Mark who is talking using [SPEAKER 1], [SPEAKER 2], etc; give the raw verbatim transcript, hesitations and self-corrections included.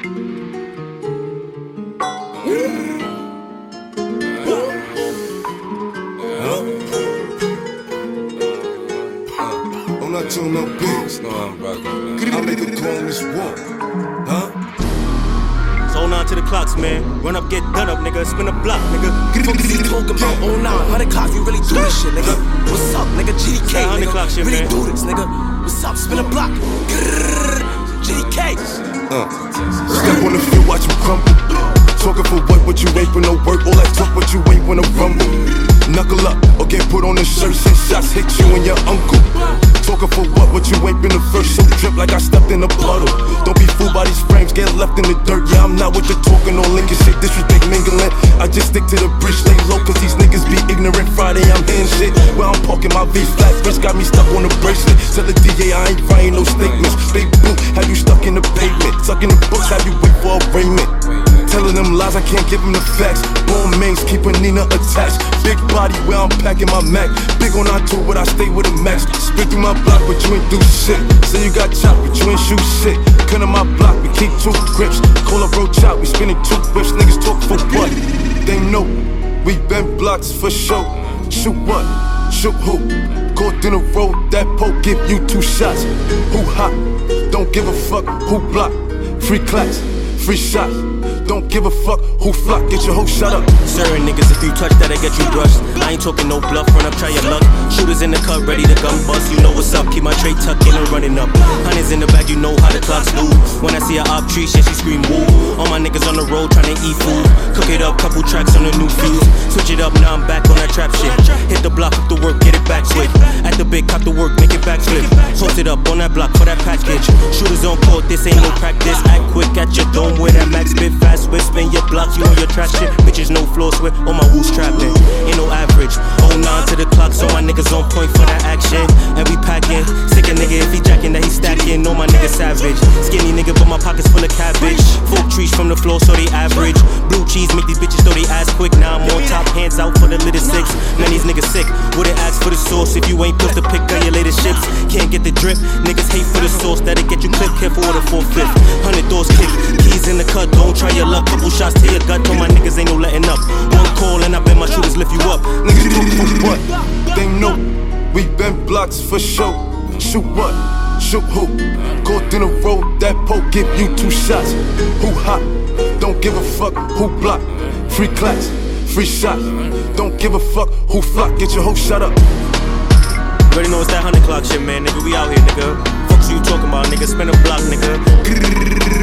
[SPEAKER 1] I'm not doing no bitch.
[SPEAKER 2] No, I'm rockin', man.
[SPEAKER 1] I make a call on this walk. Huh?
[SPEAKER 3] So hold on to the clocks, man. Run up, get done up, nigga. Spin a block, nigga.
[SPEAKER 4] Fuck is he talking about? Oh nine, hundred clocks, you really do this shit, nigga. What's up, nigga? G D K,
[SPEAKER 3] hundred clock shit,
[SPEAKER 4] really
[SPEAKER 3] man.
[SPEAKER 4] do this, nigga. What's up? Spin a block. G D K.
[SPEAKER 1] Uh. Step on the field, watch him crumble. Talking for what, what you ain't for no work. All that talk, what you ain't wanna rumble. Knuckle up, or get put on the shirt. Six shots hit you and your uncle. Talking for what, what you ain't been the first. So drip like I stepped in a puddle. Don't be fooled by these frames, get left in the dirt. Yeah, I'm not with the talking or linking shit. Disrespect mingling. I just stick to the bridge, stay low, cause these niggas be ignorant. Friday, I'm hitting shit. Well, I'm parking my V flat wrist, got me stuck on the bracelet. Tell the D A I ain't writing no statements. Big boot, have you stuck in the pavement? Sucking the books, have you wait for arraignment? Telling them lies, I can't give them the facts. Born mains, keeping Nina attached. Big body where I'm packing my Mac. Big on our tour, but I stay with a max. Spit through my block, but you ain't do shit. Say you got chopped, but you ain't shoot shit. Cut on my block, we keep two grips. Call up road chop, we spinning two whips. Niggas talk for what? They know we been blocks for show. Shoot what? Shoot who? Caught in a road, that poke give you two shots. Who hot? Don't give a fuck who block. Free clacks, free shots. Don't give a fuck who flock, get your whole shut up.
[SPEAKER 3] Certain niggas, if you touch that, I get you brushed. I ain't talking no bluff, run up, try your luck. Shooters in the cut, ready to gun bust. You know what's up, keep my tray tucked in and running up. Hundreds in the bag, you know how the clocks do. When I see a op tree, shit, she scream woo. All my niggas on the road trying to eat food. Cook it up, couple tracks on the new fuse. Switch it up, now I'm back on that trap shit. Hit the block, up the work, get it back quick. At the big, cop the work, make it back flip. Post it up on that block for that package. Shooters on court, this ain't no practice. Act quick at your dome with that max spit fast. Switch, spin your blocks, you on your trash shit. Bitches no floor sweat, all my woos trapped in. Ain't no average. Oh nine to the clock, so my niggas on point for that action. And we packing. Sick a nigga if he jacking that he stacking. Know my nigga savage. Skinny nigga, but my pockets full of cabbage. Folk trees from the floor, so they average. Blue cheese make these bitches throw they ass quick. Now I'm on top, hands out for the little six. Man, these niggas sick. Wouldn't ask for the sauce if you ain't put the pick on your latest ships. Can't get the drip. Niggas hate for the sauce, that'll get you clip. Careful with a four-fifth. Hundred doors kick. Keys in the cut, don't try your luck. Couple shots to your gut, told my niggas ain't no letting up. One call and I bet my shooters lift you up.
[SPEAKER 1] Niggas talk for what? They know we been blocks for show. Shoot what? Shoot who? Caught in a road, that poke give you two shots. Who hot? Don't give a fuck who block. Free clacks, free shots. Don't give a fuck who flock, get your whole shut up.
[SPEAKER 3] You already know it's that hundred clock shit, man, nigga. We out here, nigga. Fuck you talking about, nigga. Spin a block, nigga.